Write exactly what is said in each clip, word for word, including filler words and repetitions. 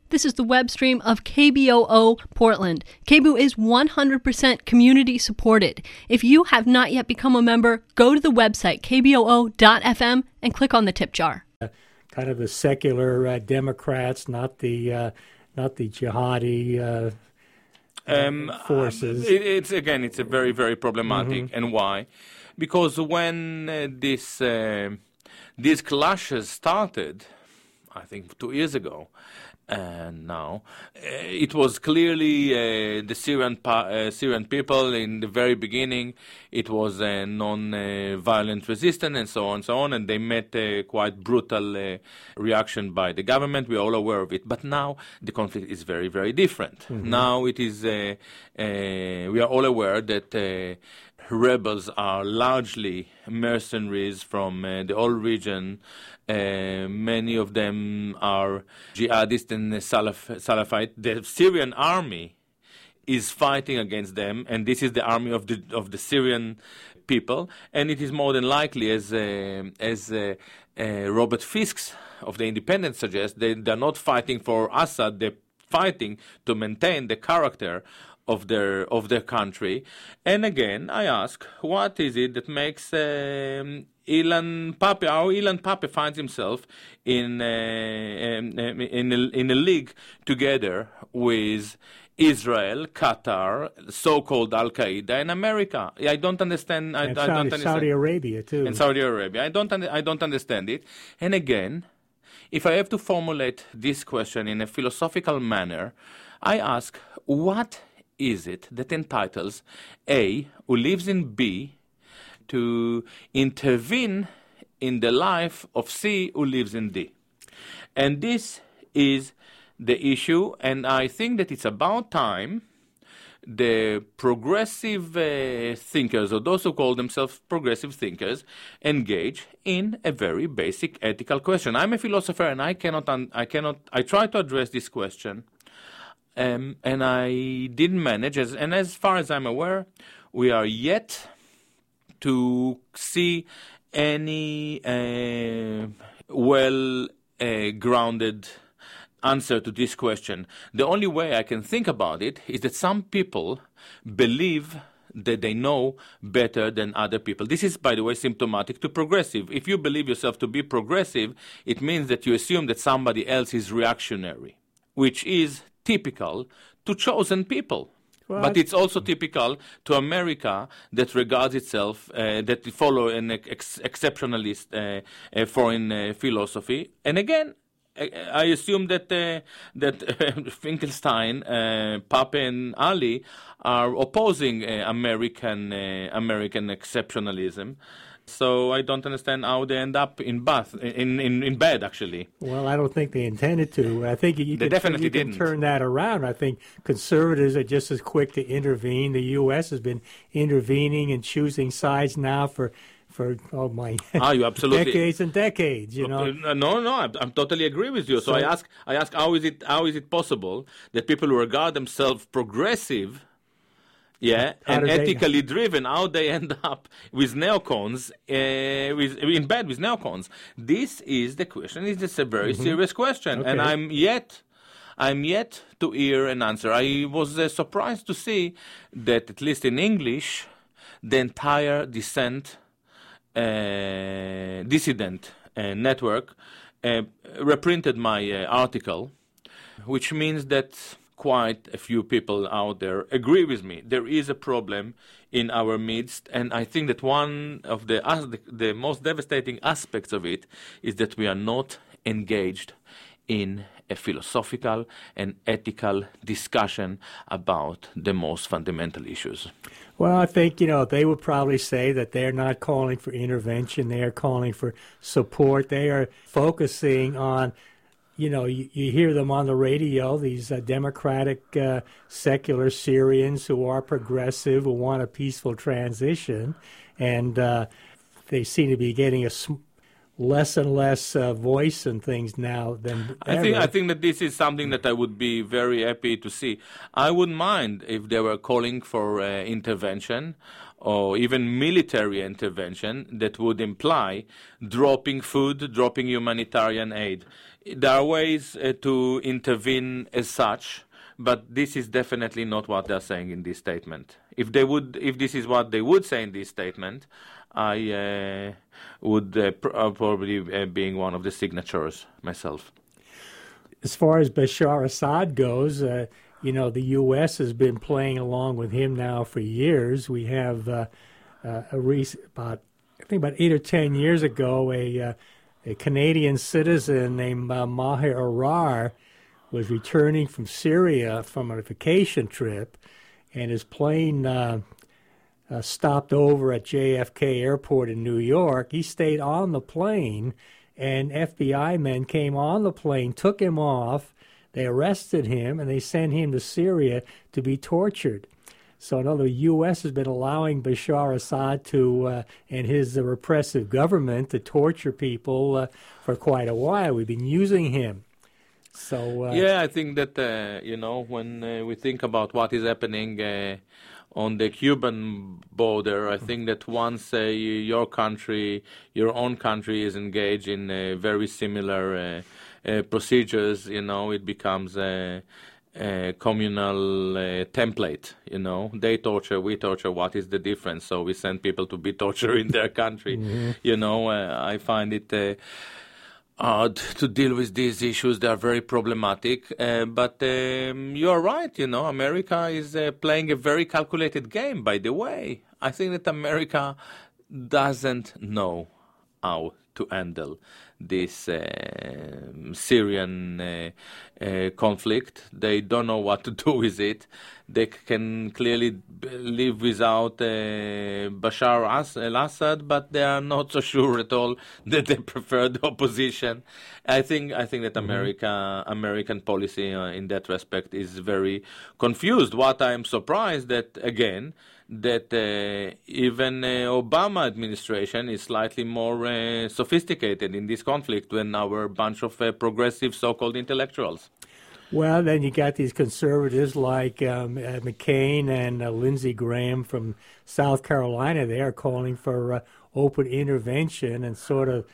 This is the web stream of K B O O Portland. K B O O is one hundred percent community supported. If you have not yet become a member, go to the website k b o o dot f m and click on the tip jar. Uh, kind of the secular uh, Democrats, not the uh, not the jihadi uh, um, forces. It, it's again, it's a very very problematic, mm-hmm. and why? Because when uh, this uh, these clashes started, I think two years ago. And now, uh, it was clearly uh, the Syrian pa- uh, Syrian people in the very beginning. It was a uh, non-violent uh, resistance and so on and so on, and they met a quite brutal uh, reaction by the government. We are all aware of it. But now the conflict is very, very different. Mm-hmm. Now it is. Uh, uh, we are all aware that uh, rebels are largely mercenaries from uh, the whole region. Uh, many of them are jihadists and Salaf- Salafite. The Syrian army is fighting against them, and this is the army of the of the Syrian people. And it is more than likely, as uh, as uh, uh, Robert Fisk of the Independent suggests, they they're not fighting for Assad. They're fighting to maintain the character of their of their country. And again, I ask, what is it that makes um, Ilan Pappé, how Ilan Pappé finds himself in uh, in in a, in a league together with Israel, Qatar, so-called Al Qaeda, and America? I don't understand. I, and I Saudi, don't understand. Saudi Arabia too. And Saudi Arabia. I don't. I don't understand it. And again, if I have to formulate this question in a philosophical manner, I ask, what is it that entitles A, who lives in B, to intervene in the life of C, who lives in D? And this is the issue, and I think that it's about time the progressive uh, thinkers, or those who call themselves progressive thinkers, engage in a very basic ethical question. I'm a philosopher, and I cannot, un- I cannot, I try to address this question, um, and I didn't manage. As, and as far as I'm aware, we are yet to see any uh, well-grounded uh, answer to this question. The only way I can think about it is that some people believe that they know better than other people. This is, by the way, symptomatic to progressive. If you believe yourself to be progressive, it means that you assume that somebody else is reactionary, which is typical to chosen people. Well, but it's also typical to America that regards itself, uh, that follow an ex- exceptionalist uh, uh, foreign uh, philosophy. And again, I, I assume that uh, that uh, Finkelstein, uh, Pappé, and Ali are opposing uh, American uh, American exceptionalism. So I don't understand how they end up in bath in, in, in bed, actually. Well, I don't think they intended to. I think you, they can, definitely you can didn't. turn that around. I think conservatives are just as quick to intervene. The U S has been intervening and choosing sides now for for oh my ah, you absolutely. decades and decades. You know. Uh, no, no, I, I totally agree with you. So, so I ask, I ask, how is it how is it possible that people who regard themselves progressive, yeah, how and ethically they... driven, how they end up with neocons, uh, with, in bed with neocons? This is the question. It's just a very mm-hmm. serious question, okay. and I'm yet, I'm yet to hear an answer. I was uh, surprised to see that, at least in English, the entire dissent, uh, dissident uh, network uh, reprinted my uh, article, which means that quite a few people out there agree with me. There is a problem in our midst, and I think that one of the, uh, the the most devastating aspects of it is that we are not engaged in a philosophical and ethical discussion about the most fundamental issues. Well, I think, you know, they would probably say that they're not calling for intervention. They are calling for support. They are focusing on, you know, you, you hear them on the radio, these uh, democratic, uh, secular Syrians who are progressive, who want a peaceful transition, and uh, they seem to be getting a sm- less and less uh, voice and things now than I ever. think I think that this is something that I would be very happy to see. I wouldn't mind if they were calling for uh, intervention, or even military intervention that would imply dropping food, dropping humanitarian aid. there are ways uh, to intervene as such, but this is definitely not what they're saying in this statement. If they would, if this is what they would say in this statement, I uh, would uh, pr- uh, probably uh, being one of the signatures myself. As far as Bashar Assad goes, uh, you know, the U S has been playing along with him now for years. We have uh, uh, a recent, about I think about eight or ten years ago, a uh, a Canadian citizen named uh, Maher Arar was returning from Syria from a vacation trip, and his plane uh, uh, stopped over at J F K Airport in New York. He stayed on the plane, and F B I men came on the plane, took him off, they arrested him, and they sent him to Syria to be tortured. So, in other words, the U S has been allowing Bashar Assad to uh, and his uh, repressive government to torture people uh, for quite a while. We've been using him. So uh, yeah, I think that uh, you know when uh, we think about what is happening uh, on the Cuban border, I think that once uh, your country, your own country, is engaged in uh, very similar uh, uh, procedures, you know, it becomes a, a communal uh, template. You know, they torture, we torture. What is the difference? So we send people to be tortured in their country. Mm-hmm. You know, uh, I find it. Uh, Uh, to deal with these issues. They are very problematic, uh, but um, you're right, you know, America is uh, playing a very calculated game, by the way. I think that America doesn't know how to handle this uh, Syrian uh, uh, conflict. They don't know what to do with it. They can clearly live without uh, Bashar al-Assad, but they are not so sure at all that they prefer the opposition. I think I think that mm-hmm. America American policy uh, in that respect is very confused. What I am surprised that again. that uh, even uh, Obama administration is slightly more uh, sophisticated in this conflict than our bunch of uh, progressive so-called intellectuals. Well, then you got these conservatives like um, uh, McCain and uh, Lindsey Graham from South Carolina. They are calling for uh, open intervention and sort of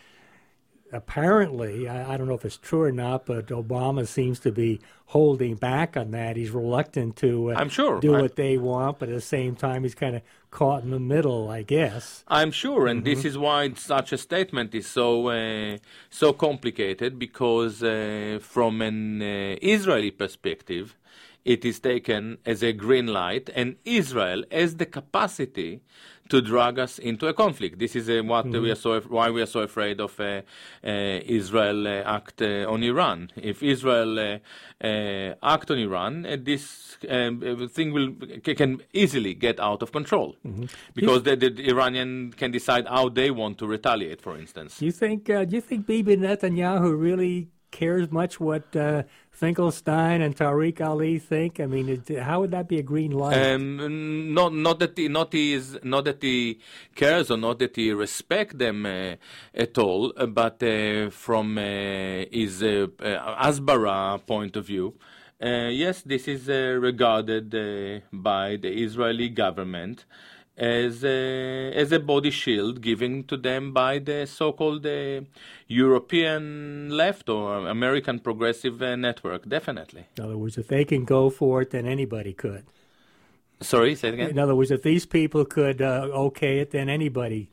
apparently, I, I don't know if it's true or not, but Obama seems to be holding back on that. He's reluctant to uh, I'm sure. do I'm, what they want, but at the same time, he's kind of caught in the middle, I guess. I'm sure, and mm-hmm. this is why such a statement is so uh, so complicated, because uh, from an uh, Israeli perspective, it is taken as a green light, and Israel has the capacity to drag us into a conflict. This is uh, what mm-hmm. we are so why we are so afraid of uh, uh, Israel uh, act uh, on Iran. If Israel uh, uh, act on Iran, uh, this um, thing will can easily get out of control mm-hmm. because the, the Iranian can decide how they want to retaliate. For instance, do you think uh, do you think Bibi Netanyahu really cares much what uh, Finkelstein and Tariq Ali think? I mean, it, how would that be a green light? Um, not, not that he, not he is, not that he cares or not that he respects them uh, at all, uh, but uh, from uh, his uh, uh, Asbara point of view, uh, yes, this is uh, regarded uh, by the Israeli government as a, as a body shield given to them by the so-called uh, European left or American progressive uh, network, definitely. In other words, if they can go for it, then anybody could. Sorry, say it again? In other words, if these people could uh, okay it, then anybody.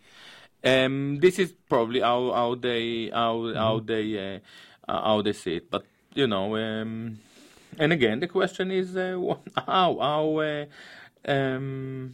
Um, this is probably how, how they how mm-hmm. how they uh, how they see it. But you know, um, and again, the question is uh, how how uh, um,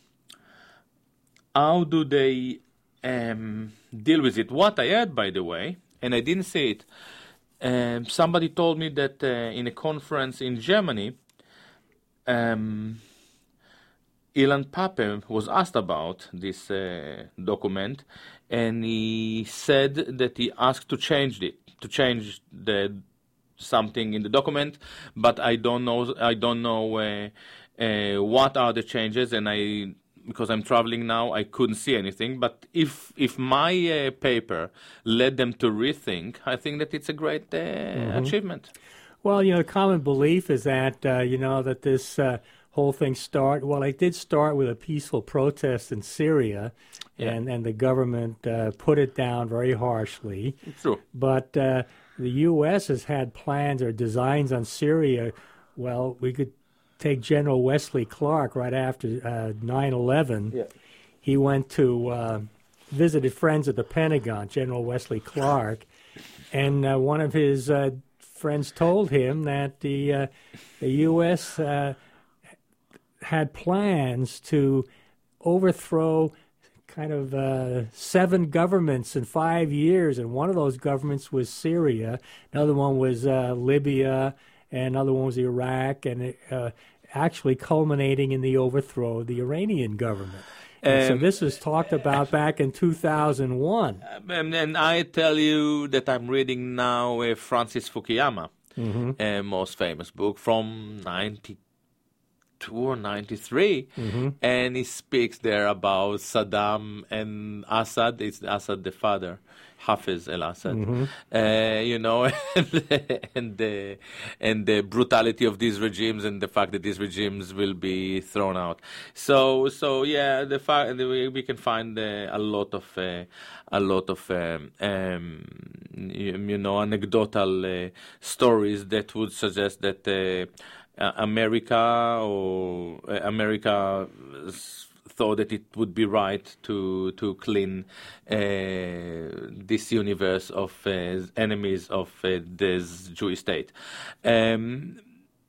how do they um, deal with it? What I heard, by the way, and I didn't say it. Um, somebody told me that uh, in a conference in Germany, um, Ilan Pape was asked about this uh, document, and he said that he asked to change it, to change the something in the document, but I don't know. I don't know uh, uh, what are the changes, and I. Because I'm traveling now, I couldn't see anything. But if if my uh, paper led them to rethink, I think that it's a great uh, mm-hmm. achievement. Well, you know, the common belief is that, uh, you know, that this uh, whole thing start, well, it did start with a peaceful protest in Syria, yeah. and, and the government uh, put it down very harshly. True. But uh, the U S has had plans or designs on Syria. Well, we could take General Wesley Clark right after uh, nine eleven. Yeah. He went to uh, visited friends at the Pentagon, General Wesley Clark, and uh, one of his uh, friends told him that the uh, the U S uh, had plans to overthrow kind of uh, seven governments in five years, and one of those governments was Syria. Another one was uh, Libya, and another one was Iraq, and uh, actually culminating in the overthrow of the Iranian government. And um, so this was talked about back in two thousand one. And, and I tell you that I'm reading now uh, Francis Fukuyama, mm-hmm. uh, most famous book from ninety-two or ninety-three, mm-hmm. and he speaks there about Saddam and Assad. It's Assad the father, Hafiz al-Assad, mm-hmm. uh, you know, and, and, the, and the brutality of these regimes and the fact that these regimes will be thrown out. So, so yeah, the fact we can find uh, a lot of uh, a lot of um, um, you, you know anecdotal uh, stories that would suggest that uh, America or uh, America. Thought that it would be right to to clean uh, this universe of uh, enemies of uh, this Jewish state. Um,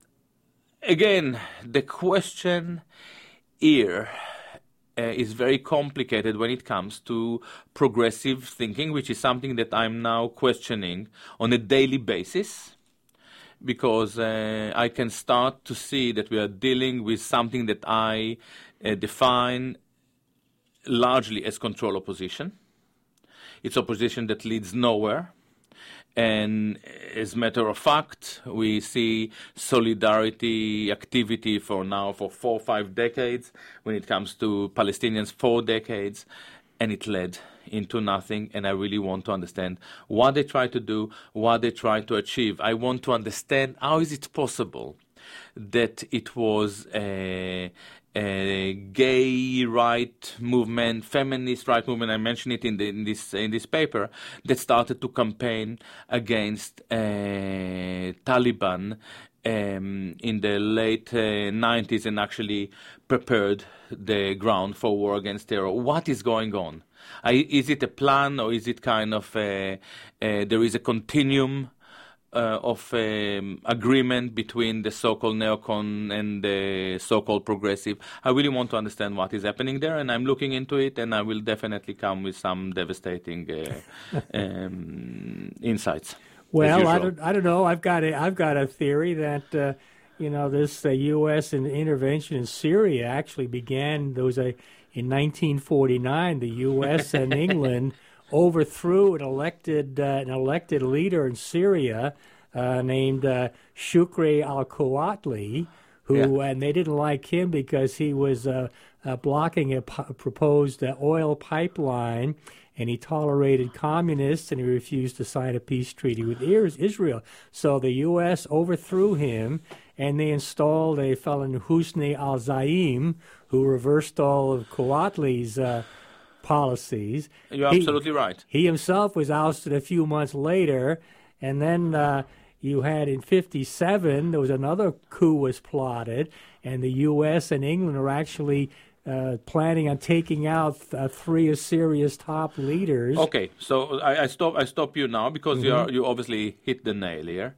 again, the question here uh, is very complicated when it comes to progressive thinking, which is something that I'm now questioning on a daily basis. Because uh, I can start to see that we are dealing with something that I uh, define largely as control opposition. It's opposition that leads nowhere. And as a matter of fact, we see solidarity activity for now for four or five decades. When it comes to Palestinians, four decades. And it led into nothing, and I really want to understand what they try to do, what they try to achieve. I want to understand how is it possible that it was a, a gay right movement, feminist right movement, I mentioned it in, the, in, this, in this paper, that started to campaign against uh, Taliban Um, in the late uh, nineties and actually prepared the ground for war against terror. What is going on? I, is it a plan, or is it kind of a, a, there is a continuum uh, of um, agreement between the so-called neocon and the so-called progressive? I really want to understand what is happening there, and I'm looking into it, and I will definitely come with some devastating uh, um, insights. Well, I don't, I don't know. I've got a, I've got a theory that, uh, you know, this uh, U S intervention in Syria actually began. There was a in nineteen forty-nine. The U S and England overthrew an elected uh, an elected leader in Syria uh, named uh, Shukri al-Quwatli, who yeah. and they didn't like him because he was uh, uh, blocking a p- proposed uh, oil pipeline. And he tolerated communists, and he refused to sign a peace treaty with Israel. So the U S overthrew him, and they installed a fellow named Husni al-Zaim, who reversed all of Quwatli's uh, policies. You're he, absolutely right. He himself was ousted a few months later, and then uh, you had in fifty-seven, there was another coup was plotted, and the U S and England are actually Uh, planning on taking out uh, three of Syria's top leaders. Okay, so I, I stop. I stop you now because mm-hmm. you are, you obviously hit the nail here,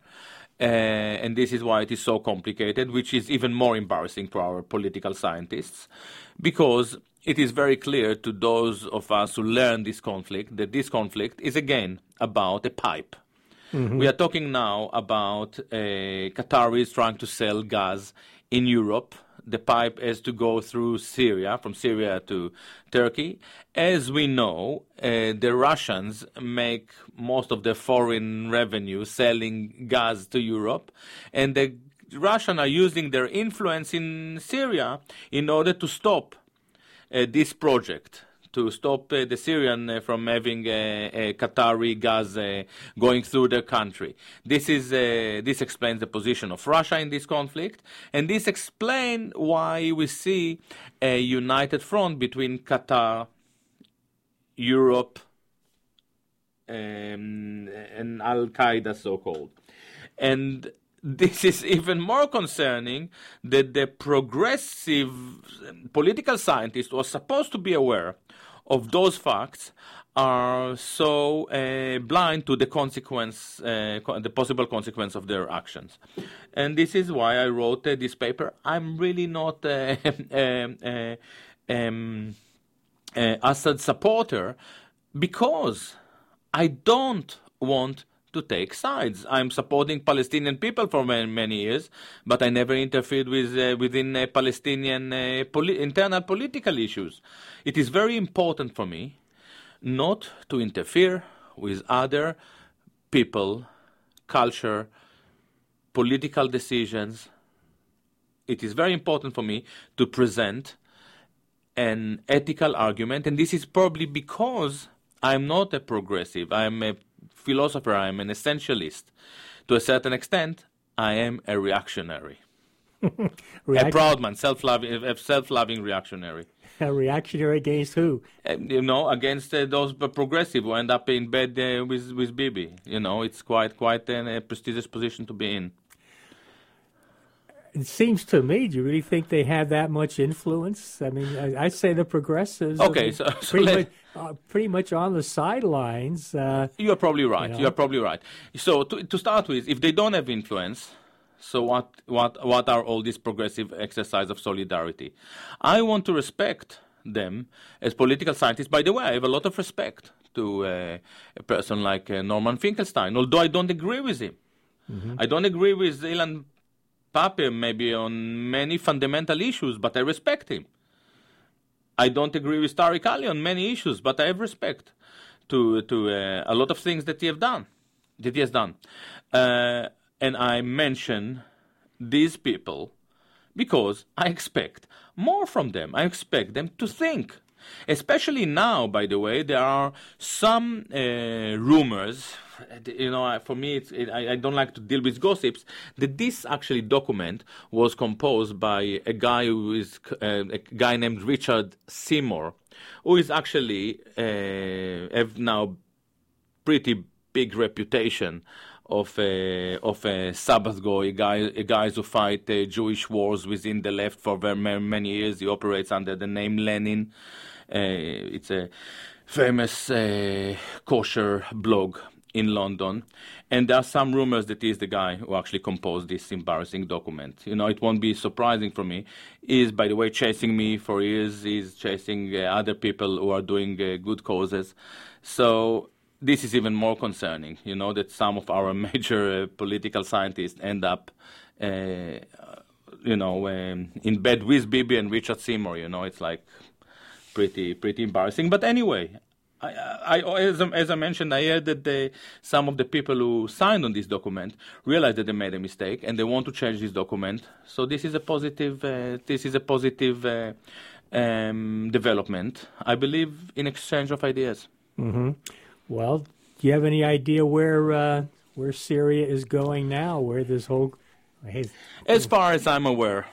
uh, and this is why it is so complicated, which is even more embarrassing for our political scientists, because it is very clear to those of us who learn this conflict that this conflict is again about a pipe. Mm-hmm. We are talking now about uh, Qataris trying to sell gas in Europe. The pipe has to go through Syria, from Syria to Turkey. As we know, uh, the Russians make most of their foreign revenue selling gas to Europe, and the Russians are using their influence in Syria in order to stop uh, this project, to stop uh, the Syrian uh, from having uh, uh, Qatari gas uh, going through their country. This is uh, this explains the position of Russia in this conflict, and this explains why we see a united front between Qatar, Europe, um, and Al Qaeda, so-called, and this is even more concerning that the progressive political scientists who are supposed to be aware of those facts are so uh, blind to the consequence, uh, co- the possible consequence of their actions. And this is why I wrote uh, this paper. I'm really not a uh, uh, um, uh, Assad supporter because I don't want to take sides. I'm supporting Palestinian people for many, many years, but I never interfered with uh, within uh, Palestinian uh, poli- internal political issues. It is very important for me not to interfere with other people, culture, political decisions. It is very important for me to present an ethical argument, and this is probably because I'm not a progressive. I'm a philosopher, I'm an essentialist. To a certain extent, I am a reactionary. React- a proud man, self-loving, a self-loving reactionary. A reactionary against who? Uh, you know, against uh, those progressive who end up in bed uh, with with Bibi. You know, it's quite quite an, a prestigious position to be in. It seems to me, do you really think they have that much influence? I mean, I, I'd say the progressives Okay, are so, so pretty, let, much, uh, pretty much on the sidelines. Uh, you're probably right. You know? You're probably right. So to, to start with, if they don't have influence, so what, what, what are all these progressive exercise of solidarity? I want to respect them as political scientists. By the way, I have a lot of respect to uh, a person like uh, Norman Finkelstein, although I don't agree with him. Mm-hmm. I don't agree with Ilan Pape maybe on many fundamental issues, but I respect him. I don't agree with Tariq Ali on many issues, but I have respect to to uh, a lot of things that he have done, that he has done. Uh, and I mention these people because I expect more from them. I expect them to think. Especially now, by the way, there are some uh, rumors. You know, for me, it's, it, I, I don't like to deal with gossips. That this actually document was composed by a guy who is uh, a guy named Richard Seymour, who is actually uh, have now pretty big reputation of a of a Sabbath goy, guy, a guys who fight uh, Jewish wars within the left for very many years. He operates under the name Lenin. Uh, it's a famous uh, kosher blog in London, and there are some rumors that he's the guy who actually composed this embarrassing document. You know, it won't be surprising for me. He is, by the way, chasing me for years. He's chasing uh, other people who are doing uh, good causes. So this is even more concerning, you know, that some of our major uh, political scientists end up, uh, you know, um, in bed with Bibi and Richard Seymour. You know, it's like pretty pretty embarrassing. But anyway, I, I, as, as I mentioned, I heard that they, some of the people who signed on this document realized that they made a mistake and they want to change this document. So this is a positive. Uh, this is a positive uh, um, development, I believe, in exchange of ideas. Mm-hmm. Well, do you have any idea where uh, where Syria is going now? Where this whole hey, as far as I'm aware,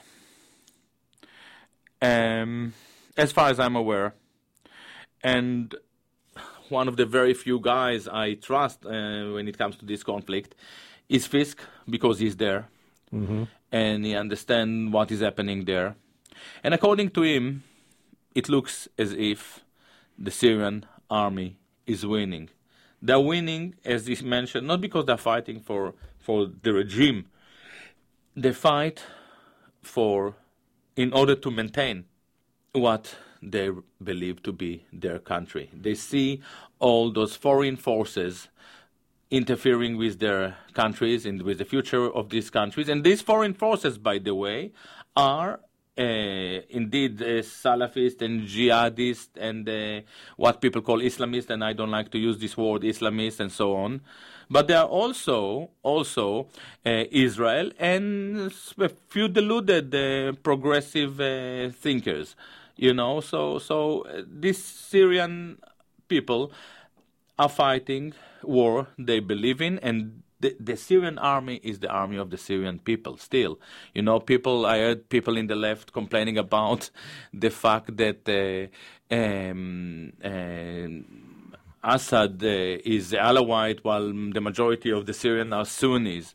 um, as far as I'm aware, and one of the very few guys I trust uh, when it comes to this conflict is Fisk, because he's there mm-hmm. and he understands what is happening there. And according to him, it looks as if the Syrian army is winning. They're winning, as he mentioned, not because they're fighting for, for the regime. They fight for, in order to maintain what they believe to be their country. They see all those foreign forces interfering with their countries and with the future of these countries. And these foreign forces, by the way, are Uh, indeed, uh, Salafist and jihadist and uh, what people call Islamist, and I don't like to use this word, Islamist and so on. But there are also also uh, Israel and a few deluded uh, progressive uh, thinkers, you know. So so uh, these Syrian people are fighting war they believe in, and The, the Syrian army is the army of the Syrian people still. You know, people, I heard people in the left complaining about the fact that uh, um, uh, Assad uh, is Alawite, while the majority of the Syrians are Sunnis.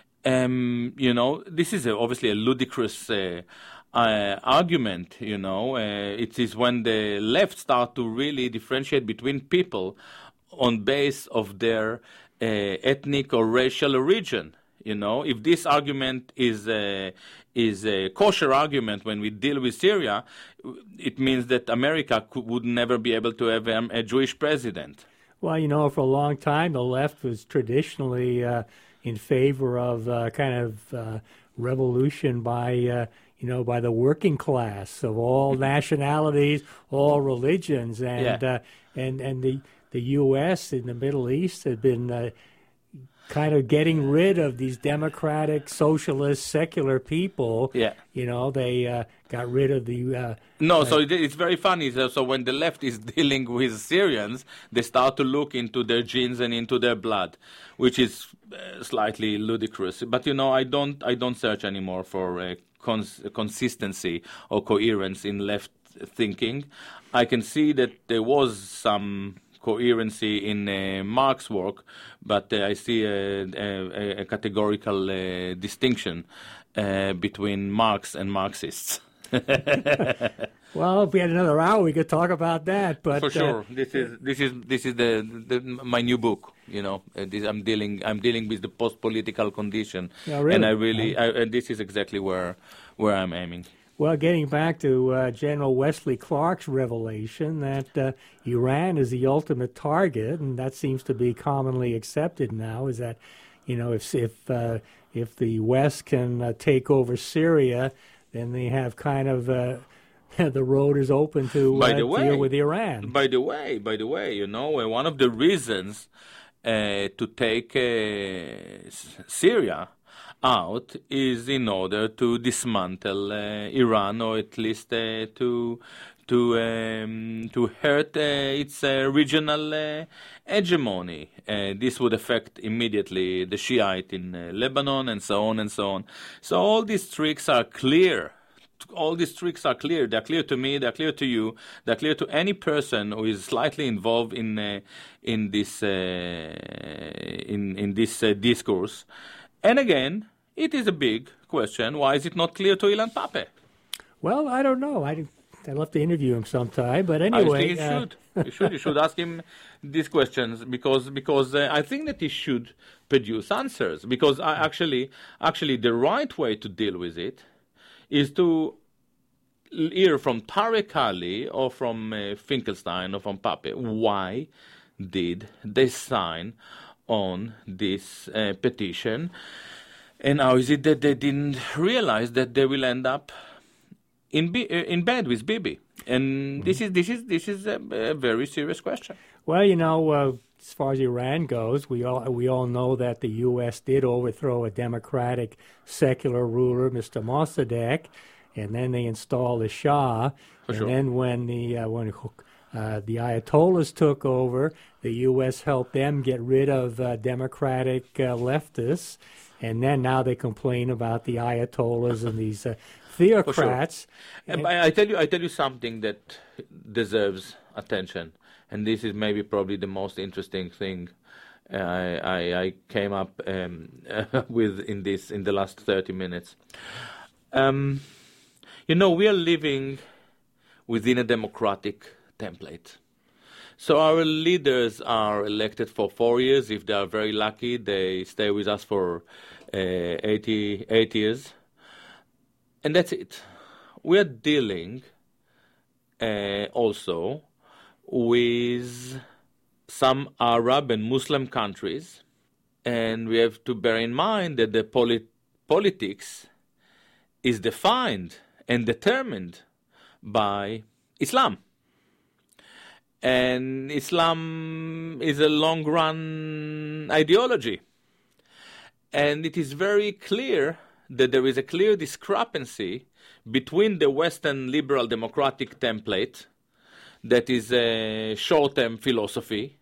Um, you know, this is a, obviously a ludicrous uh, uh, argument, you know. Uh, it is when the left start to really differentiate between people on base of their uh, ethnic or racial origin. You know, if this argument is a, is a kosher argument when we deal with Syria, it means that America could, would never be able to have um, a Jewish president. Well, you know, for a long time, the left was traditionally uh, in favor of uh, kind of uh, revolution by, uh, you know, by the working class of all nationalities, all religions, and Yeah. uh, and and the the U S and the Middle East had been uh, kind of getting rid of these democratic, socialist, secular people. Yeah. You know, they uh, got rid of the. Uh, No, so it, it's very funny. So, so when the left is dealing with Syrians, they start to look into their genes and into their blood, which is uh, slightly ludicrous. But you know, I don't, I don't search anymore for uh, cons- consistency or coherence in left thinking. I can see that there was some coherency in uh, Marx's work, but uh, I see a, a, a categorical uh, distinction uh, between Marx and Marxists. well, if we had another hour, we could talk about that. But For sure, uh, this is this is this is the, the my new book. You know, uh, this, I'm dealing I'm dealing with the post-political condition, Yeah, really? and I really I, and this is exactly where where I'm aiming. Well, getting back to uh, General Wesley Clark's revelation that uh, Iran is the ultimate target, and that seems to be commonly accepted now, is that, you know, if if uh, if the West can uh, take over Syria, then they have kind of uh, the road is open to By uh, the way, deal with Iran. By the way, by the way, you know, uh, one of the reasons uh, to take uh, S- Syria out is in order to dismantle uh, Iran, or at least uh, to to um, to hurt uh, its uh, regional uh, hegemony. Uh, this would affect immediately the Shiite in uh, Lebanon, and so on and so on. So all these tricks are clear. All these tricks are clear. They're clear to me. They're clear to you. They're clear to any person who is slightly involved in uh, in this uh, in in this uh, discourse. And again, it is a big question. Why is it not clear to Ilan Pappé? Well, I don't know. I I'd love to interview him sometime. But anyway, I think you uh, should. You should. You should ask him these questions because because uh, I think that he should produce answers. Because I actually actually the right way to deal with it is to hear from Tarek Ali or from uh, Finkelstein or from Pappé why did they sign on this uh, petition. And how is it that they didn't realize that they will end up in be- in bed with Bibi? And mm-hmm. this is this is this is a, a very serious question. Well, you know, uh, as far as Iran goes, we all we all know that the U S did overthrow a democratic, secular ruler, Mister Mossadegh, and then they installed a Shah. For and sure. then when the uh, when uh, the Ayatollahs took over, the U S helped them get rid of uh, democratic uh, leftists. And then now they complain about the Ayatollahs and these uh, theocrats. Sure. And I tell you, I tell you something that deserves attention, and this is maybe probably the most interesting thing uh, I, I, I came up um, with in this in the last thirty minutes. Um, you know, we are living within a democratic template. So our leaders are elected for four years. If they are very lucky, they stay with us for uh, eighty, eight years. And that's it. We are dealing uh, also with some Arab and Muslim countries. And we have to bear in mind that the polit- politics is defined and determined by Islam. And Islam is a long-run ideology. And it is very clear that there is a clear discrepancy between the Western liberal democratic template, that is a short-term philosophy,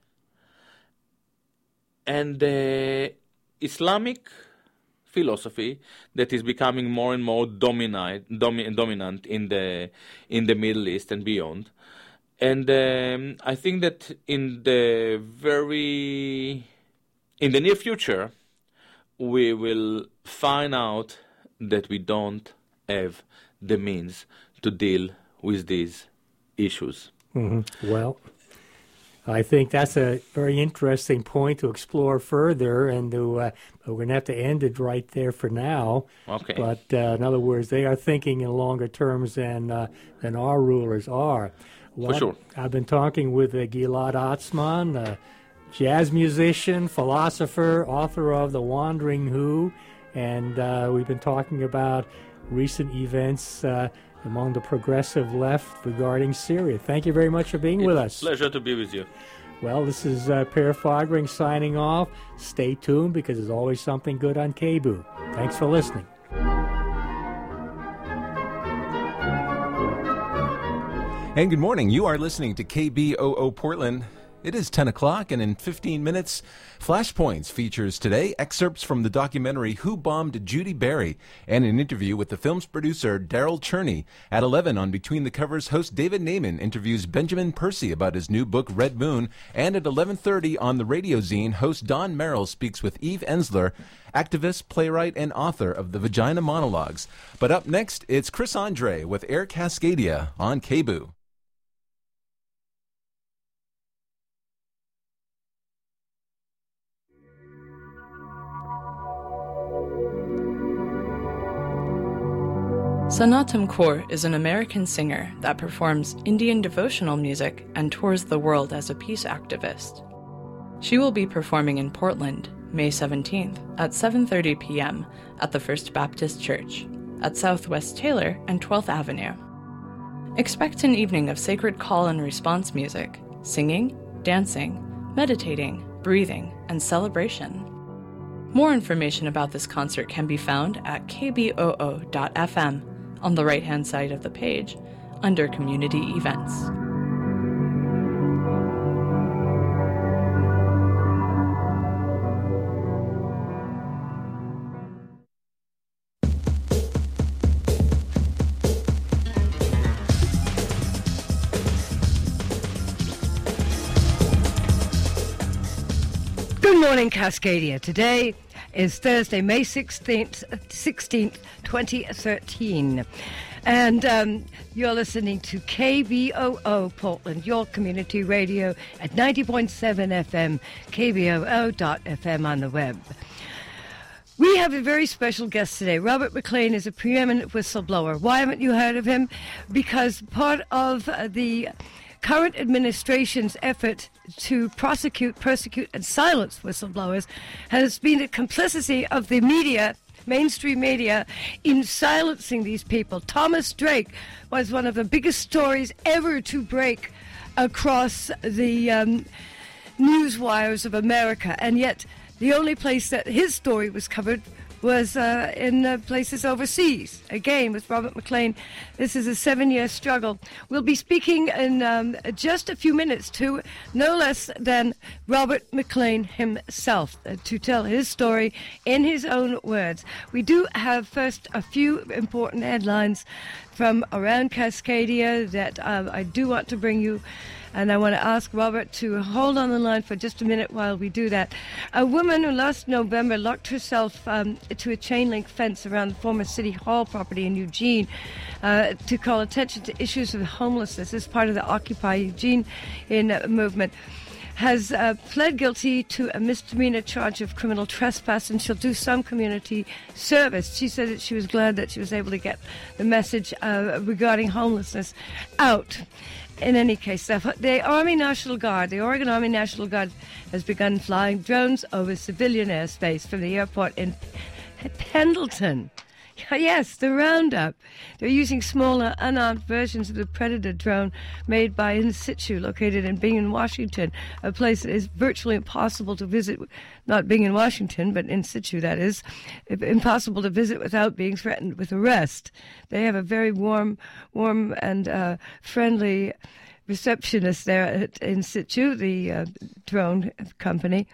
and the Islamic philosophy that is becoming more and more dominant, domi- dominant in the in the Middle East and beyond. And um, I think that in the very, in the near future, we will find out that we don't have the means to deal with these issues. Mm-hmm. Well, I think that's a very interesting point to explore further, and to, uh, we're going to have to end it right there for now. Okay. But uh, in other words, they are thinking in longer terms than uh, than our rulers are. Well, For sure. I've been talking with uh, Gilad Atzmon, a jazz musician, philosopher, author of The Wandering Who, and uh, we've been talking about recent events uh, among the progressive left regarding Syria. Thank you very much for being It's with a us. Pleasure to be with you. Well, this is uh, Per Fogring signing off. Stay tuned because there's always something good on K B U. Thanks for listening. And good morning. You are listening to K B O O Portland. It is ten o'clock, and in fifteen minutes, Flashpoints features today excerpts from the documentary Who Bombed Judy Berry and an interview with the film's producer Daryl Cherney. At eleven on Between the Covers, host David Naiman interviews Benjamin Percy about his new book Red Moon. And at eleven thirty on the Radio Zine, host Don Merrill speaks with Eve Ensler, activist, playwright, and author of the Vagina Monologues. But up next, it's Chris Andre with Air Cascadia on K B U. Sanatam Kaur is an American singer that performs Indian devotional music and tours the world as a peace activist. She will be performing in Portland, May seventeenth at seven thirty p.m. at the First Baptist Church at Southwest Taylor and twelfth Avenue. Expect an evening of sacred call and response music, singing, dancing, meditating, breathing, and celebration. More information about this concert can be found at k b o o dot f m on the right-hand side of the page under Community Events. Good morning, Cascadia. Today is Thursday, May sixteenth, twenty thirteen. And um, you're listening to K B O O Portland, your community radio at ninety point seven F M, k b o o dot f m on the web. We have a very special guest today. Robert McLean is a preeminent whistleblower. Why haven't you heard of him? Because part of uh, the current administration's effort to prosecute, persecute, and silence whistleblowers has been the complicity of the media, mainstream media, in silencing these people. Thomas Drake was one of the biggest stories ever to break across the um, news wires of America, and yet the only place that his story was covered was uh, in uh, places overseas. Again, with Robert McLean, this is a seven-year struggle. We'll be speaking in um, just a few minutes to no less than Robert McLean himself uh, to tell his story in his own words. We do have first a few important headlines from around Cascadia that uh, I do want to bring you. And I want to ask Robert to hold on the line for just a minute while we do that. A woman who last November locked herself um, to a chain-link fence around the former City Hall property in Eugene uh, to call attention to issues of homelessness as part of the Occupy Eugene in, uh, movement, has uh, pled guilty to a misdemeanor charge of criminal trespass, and she'll do some community service. She said that she was glad that she was able to get the message uh, regarding homelessness out. In any case, the Army National Guard, the Oregon Army National Guard, has begun flying drones over civilian airspace from the airport in Pendleton. Yes, the Roundup. They're using smaller, unarmed versions of the Predator drone made by In Situ, located in Bingen, Washington, a place that is virtually impossible to visit, not Bingen, Washington, but In Situ, that is, impossible to visit without being threatened with arrest. They have a very warm, warm and uh, friendly receptionist there at In Situ, the uh, drone company.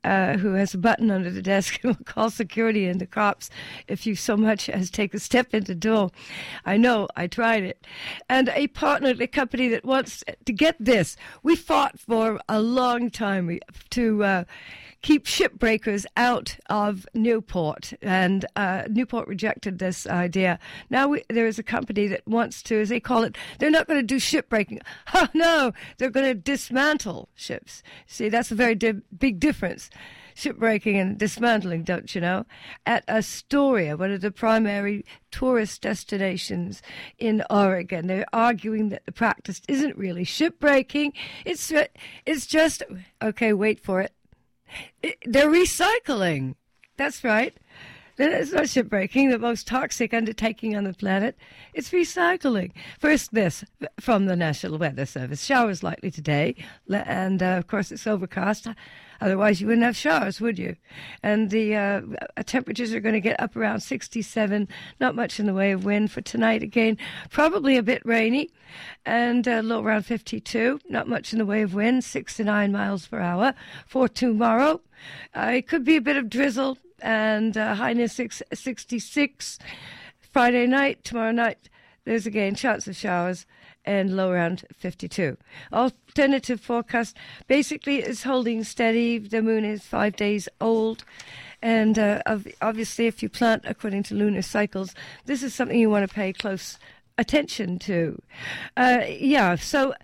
uh, who has a button under the desk and will call security and the cops if you so much as take a step in the door. I know, I tried it. And a partner, a company that wants to get this. We fought for a long time to uh, keep shipbreakers out of Newport, and uh, Newport rejected this idea. Now we, there is a company that wants to, as they call it, they're not going to do shipbreaking. Oh, no, they're going to dismantle ships. See, that's a very di- big difference. Shipbreaking and dismantling, don't you know? At Astoria, one of the primary tourist destinations in Oregon, they're arguing that the practice isn't really shipbreaking. It's, it's just, okay, wait for it. It, they're recycling. That's right. It's not shipbreaking, the most toxic undertaking on the planet. It's recycling. First, this from the National Weather Service. Showers likely today, and uh, of course it's overcast. Otherwise, you wouldn't have showers, would you? And the uh, temperatures are going to get up around sixty-seven. Not much in the way of wind for tonight. Again, probably a bit rainy, and a low around fifty-two. Not much in the way of wind, six to nine miles per hour. For tomorrow, uh, it could be a bit of drizzle, and uh, high near six, sixty-six. Friday night, tomorrow night, there's again chance of showers, and low around fifty-two. Alternative forecast basically is holding steady. The moon is five days old. And uh, obviously, if you plant according to lunar cycles, this is something you want to pay close attention to. Uh, yeah, so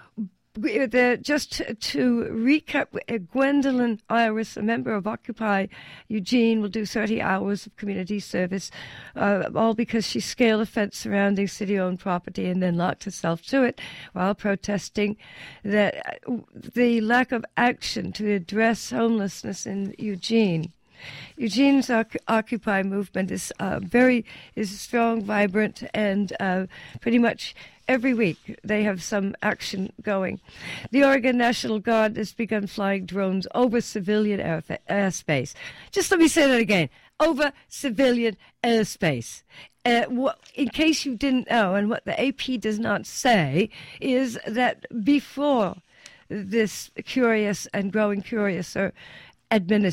the, just to recap, Gwendolyn Iris, a member of Occupy Eugene, will do thirty hours of community service, uh, all because she scaled a fence surrounding city-owned property and then locked herself to it while protesting that the lack of action to address homelessness in Eugene. Eugene's Occupy movement is uh, very is strong, vibrant, and uh, pretty much every week they have some action going. The Oregon National Guard has begun flying drones over civilian air, airspace. Just let me say that again. Over civilian airspace. Uh, wh- in case you didn't know, and what the A P does not say, is that before this curious and growing curiouser administration,